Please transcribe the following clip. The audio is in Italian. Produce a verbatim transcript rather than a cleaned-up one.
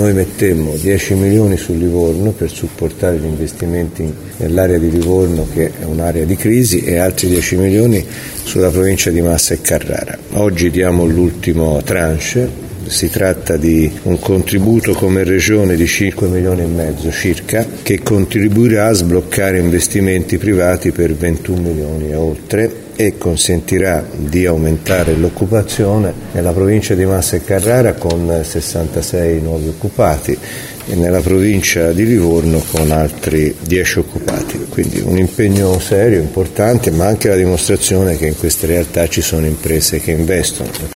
Noi mettemmo dieci milioni su Livorno per supportare gli investimenti nell'area di Livorno, che è un'area di crisi, e altri dieci milioni sulla provincia di Massa e Carrara. Oggi diamo l'ultimo tranche. Si tratta di un contributo come regione di cinque milioni e mezzo circa, che contribuirà a sbloccare investimenti privati per ventuno milioni e oltre, e consentirà di aumentare l'occupazione nella provincia di Massa e Carrara con sessantasei nuovi occupati e nella provincia di Livorno con altri dieci occupati. Quindi un impegno serio, importante, ma anche la dimostrazione che in queste realtà ci sono imprese che investono.